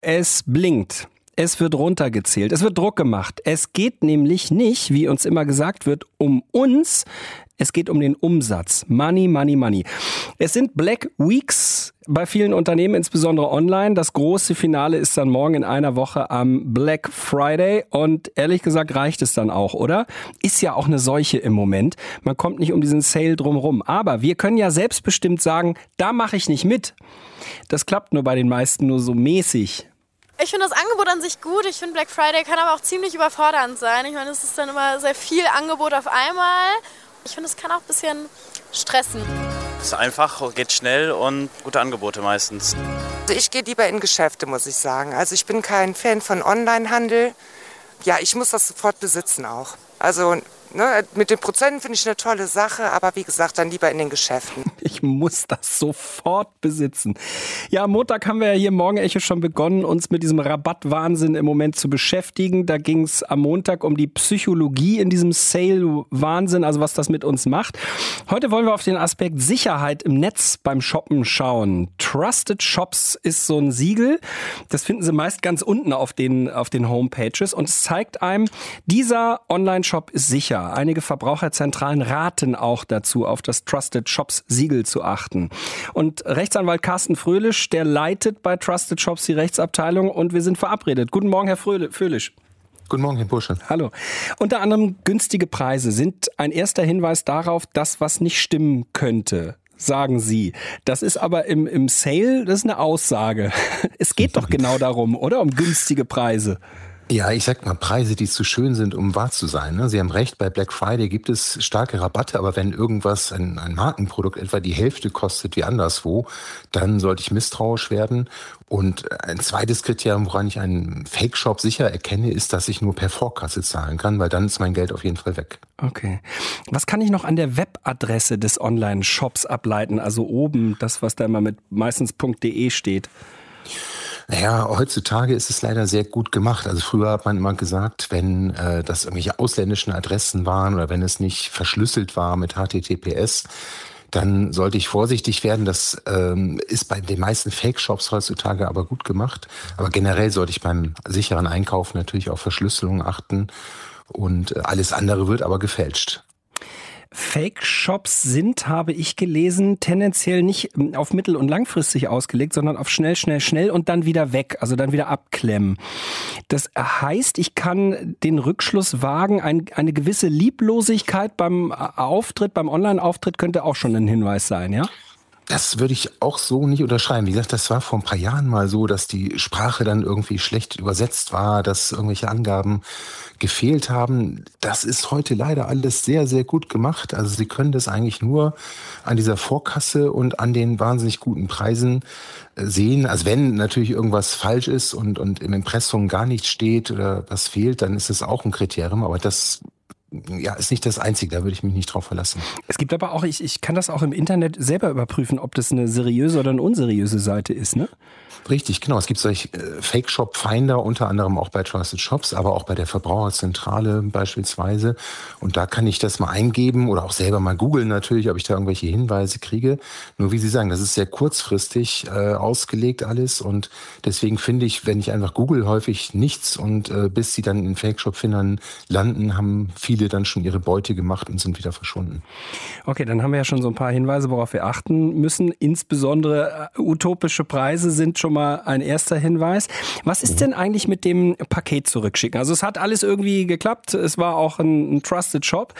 Es blinkt. Es wird runtergezählt. Es wird Druck gemacht. Es geht nämlich nicht, wie uns immer gesagt wird, um uns. Es geht um den Umsatz. Money, money, money. Es sind Black Weeks bei vielen Unternehmen, insbesondere online. Das große Finale ist dann morgen in einer Woche am Black Friday. Und ehrlich gesagt reicht es dann auch, oder? Ist ja auch eine Seuche im Moment. Man kommt nicht um diesen Sale drumherum. Aber wir können ja selbstbestimmt sagen, da mache ich nicht mit. Das klappt nur bei den meisten nur so mäßig. Ich finde das Angebot an sich gut. Ich finde, Black Friday kann aber auch ziemlich überfordernd sein. Ich meine, es ist dann immer sehr viel Angebot auf einmal. Ich finde, es kann auch ein bisschen stressen. Es ist einfach, geht schnell und gute Angebote meistens. Also ich gehe lieber in Geschäfte, muss ich sagen. Also ich bin kein Fan von Onlinehandel. Ja, ich muss das sofort besitzen auch. Also mit den Prozenten finde ich eine tolle Sache, aber wie gesagt, dann lieber in den Geschäften. Ich muss das sofort besitzen. Ja, am Montag haben wir ja hier im Morgenecho schon begonnen, uns mit diesem Rabattwahnsinn im Moment zu beschäftigen. Da ging es am Montag um die Psychologie in diesem Sale-Wahnsinn, also was das mit uns macht. Heute wollen wir auf den Aspekt Sicherheit im Netz beim Shoppen schauen. Trusted Shops ist so ein Siegel. Das finden Sie meist ganz unten auf den Homepages und es zeigt einem, dieser Online-Shop ist sicher. Einige Verbraucherzentralen raten auch dazu, auf das Trusted Shops Siegel zu achten. Und Rechtsanwalt Carsten Fröhlich, der leitet bei Trusted Shops die Rechtsabteilung und wir sind verabredet. Guten Morgen, Herr Fröhlich. Guten Morgen, Herr Bursche. Hallo. Unter anderem günstige Preise sind ein erster Hinweis darauf, dass was nicht stimmen könnte. Sagen Sie. Das ist aber im Sale, das ist eine Aussage. Es geht doch genau darum, oder? Um günstige Preise. Ja, ich sag mal, Preise, die zu schön sind, um wahr zu sein. Ne? Sie haben recht, bei Black Friday gibt es starke Rabatte, aber wenn irgendwas, ein Markenprodukt etwa die Hälfte kostet wie anderswo, dann sollte ich misstrauisch werden. Und ein zweites Kriterium, woran ich einen Fake-Shop sicher erkenne, ist, dass ich nur per Vorkasse zahlen kann, weil dann ist mein Geld auf jeden Fall weg. Okay. Was kann ich noch an der Webadresse des Online-Shops ableiten? Also oben, das, was da immer mit meistens .de steht. Naja, heutzutage ist es leider sehr gut gemacht. Also früher hat man immer gesagt, wenn das irgendwelche ausländischen Adressen waren oder wenn es nicht verschlüsselt war mit HTTPS, dann sollte ich vorsichtig werden. Das ist bei den meisten Fake-Shops heutzutage aber gut gemacht. Aber generell sollte ich beim sicheren Einkaufen natürlich auf Verschlüsselung achten und alles andere wird aber gefälscht. Fake-Shops sind, habe ich gelesen, tendenziell nicht auf mittel- und langfristig ausgelegt, sondern auf schnell, schnell, schnell und dann wieder weg, also dann wieder abklemmen. Das heißt, ich kann den Rückschluss wagen, eine gewisse Lieblosigkeit beim Auftritt, beim Online-Auftritt könnte auch schon ein Hinweis sein, ja? Das würde ich auch so nicht unterschreiben. Wie gesagt, das war vor ein paar Jahren mal so, dass die Sprache dann irgendwie schlecht übersetzt war, dass irgendwelche Angaben gefehlt haben. Das ist heute leider alles sehr, sehr gut gemacht. Also Sie können das eigentlich nur an dieser Vorkasse und an den wahnsinnig guten Preisen sehen. Also wenn natürlich irgendwas falsch ist und im Impressum gar nichts steht oder was fehlt, dann ist es auch ein Kriterium. Aber das ist nicht das Einzige, da würde ich mich nicht drauf verlassen. Es gibt aber auch, ich kann das auch im Internet selber überprüfen, ob das eine seriöse oder eine unseriöse Seite ist, ne? Richtig, genau. Es gibt solche Fake-Shop-Finder, unter anderem auch bei Trusted Shops, aber auch bei der Verbraucherzentrale beispielsweise. Und da kann ich das mal eingeben oder auch selber mal googeln natürlich, ob ich da irgendwelche Hinweise kriege. Nur wie Sie sagen, das ist sehr kurzfristig ausgelegt alles und deswegen finde ich, wenn ich einfach google, häufig nichts und bis sie dann in Fake-Shop-Findern landen, haben viele dann schon ihre Beute gemacht und sind wieder verschwunden. Okay, dann haben wir ja schon so ein paar Hinweise, worauf wir achten müssen. Insbesondere utopische Preise sind schon mal ein erster Hinweis. Was ist denn eigentlich mit dem Paket zurückschicken? Also es hat alles irgendwie geklappt. Es war auch ein Trusted Shop.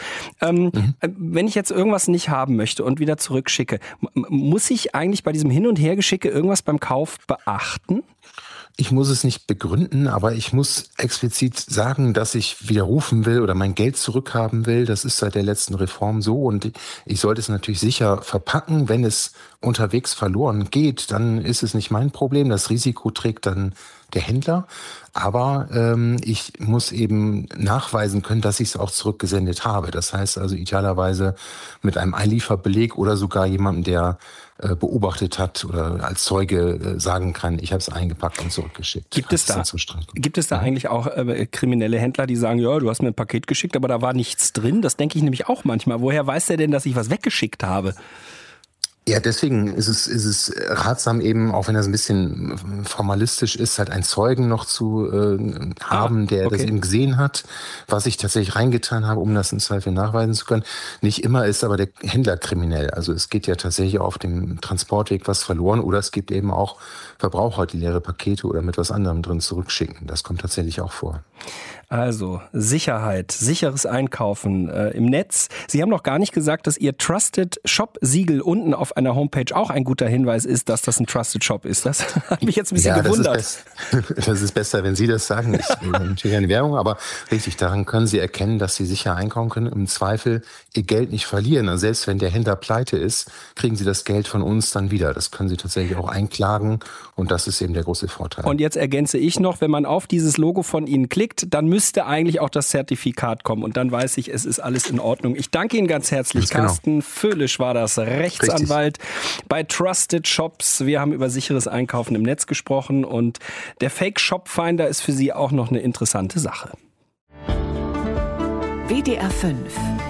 Wenn ich jetzt irgendwas nicht haben möchte und wieder zurückschicke, muss ich eigentlich bei diesem Hin- und Hergeschicke irgendwas beim Kauf beachten? Ich muss es nicht begründen, aber ich muss explizit sagen, dass ich widerrufen will oder mein Geld zurückhaben will. Das ist seit der letzten Reform so und ich sollte es natürlich sicher verpacken. Wenn es unterwegs verloren geht, dann ist es nicht mein Problem. Das Risiko trägt dann der Händler. Aber ich muss eben nachweisen können, dass ich es auch zurückgesendet habe. Das heißt also idealerweise mit einem Einlieferbeleg oder sogar jemandem, der beobachtet hat oder als Zeuge sagen kann, ich habe es eingepackt und zurückgeschickt. Gibt es da eigentlich auch kriminelle Händler, die sagen, ja, du hast mir ein Paket geschickt, aber da war nichts drin? Das denke ich nämlich auch manchmal. Woher weiß der denn, dass ich was weggeschickt habe? Ja, deswegen ist es ratsam eben, auch wenn das ein bisschen formalistisch ist, halt einen Zeugen noch zu haben, der das eben gesehen hat, was ich tatsächlich reingetan habe, um das im Zweifel nachweisen zu können. Nicht immer ist aber der Händler kriminell. Also es geht ja tatsächlich auf dem Transportweg was verloren oder es gibt eben auch Verbraucher, die leere Pakete oder mit was anderem drin zurückschicken. Das kommt tatsächlich auch vor. Also Sicherheit, sicheres Einkaufen im Netz. Sie haben noch gar nicht gesagt, dass Ihr Trusted Shop Siegel unten auf einer Homepage auch ein guter Hinweis ist, dass das ein Trusted Shop ist. Das hat mich jetzt ein bisschen gewundert. Das ist besser, wenn Sie das sagen. Ich will natürlich eine Werbung, aber richtig, daran können Sie erkennen, dass Sie sicher einkaufen können. Im Zweifel Ihr Geld nicht verlieren. Also selbst wenn der Händler pleite ist, kriegen Sie das Geld von uns dann wieder. Das können Sie tatsächlich auch einklagen und das ist eben der große Vorteil. Und jetzt ergänze ich noch, wenn man auf dieses Logo von Ihnen klickt, dann müsste eigentlich auch das Zertifikat kommen und dann weiß ich, es ist alles in Ordnung. Ich danke Ihnen ganz herzlich. Carsten Föhlisch war das, Rechtsanwalt bei Trusted Shops. Wir haben über sicheres Einkaufen im Netz gesprochen und der Fake Shop Finder ist für Sie auch noch eine interessante Sache. WDR 5